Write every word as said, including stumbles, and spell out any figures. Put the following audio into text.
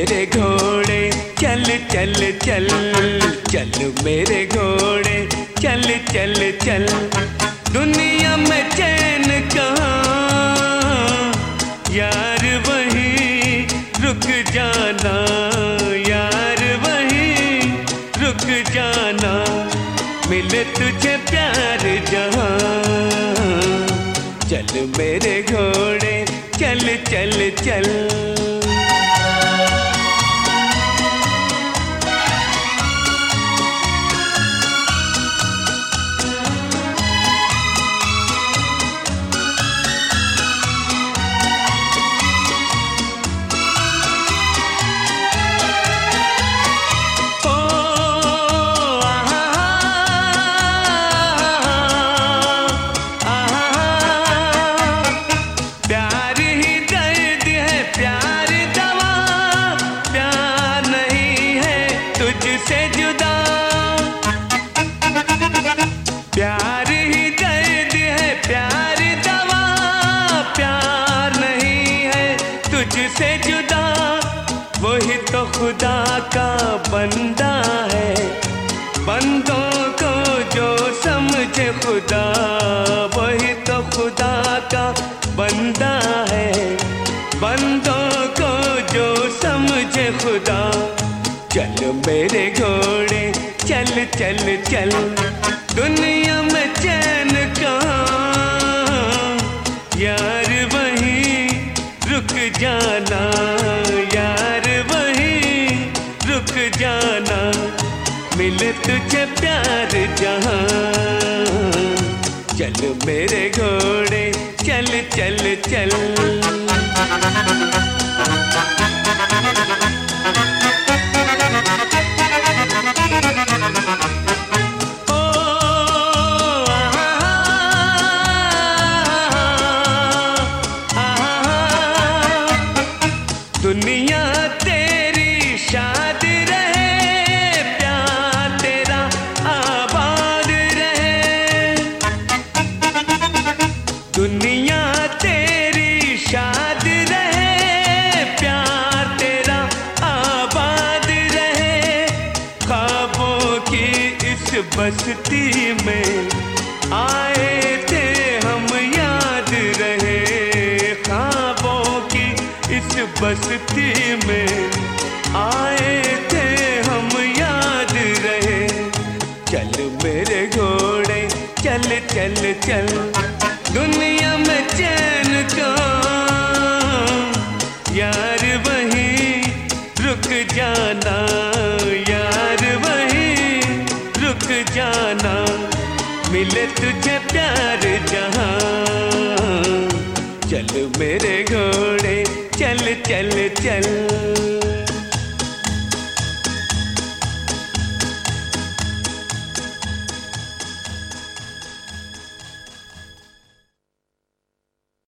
मेरे घोड़े चल चल चल, चल मेरे घोड़े चल चल चल। दुनिया में चैन कहाँ यार वहीं रुक जाना, यार वहीं रुक जाना। मिले तुझे प्यार जहाँ, चल मेरे घोड़े चल चल चल। तुझसे जुदा प्यार ही दर्द है, प्यार दवा, प्यार नहीं है तुझसे जुदा। वही तो खुदा का बंदा है, बंदों को जो समझे खुदा। वही तो खुदा का बंदा है, बंदों को जो समझे खुदा। चल मेरे घोड़े चल चल चल। दुनिया में चैन कहाँ यार वहीं रुक जाना, यार वहीं रुक जाना। मिले तुझे प्यार जहाँ, चल मेरे घोड़े चल चल चल। दुनिया तेरी शाद रहे, प्यार तेरा आबाद रहे। दुनिया तेरी शाद रहे, प्यार तेरा आबाद रहे। ख्वाबों की इस बस्ती में आए थे हम याद रहे। ख्वाबों की इस बस्ती में आए थे हम याद रहे। चल मेरे घोड़े चल चल चल। दुनिया में चैन कहाँ यार वहीं रुक जाना, यार वहीं रुक जाना। मिले तुझे प्यार जहाँ, चल मेरे घोड़े चल चल चल।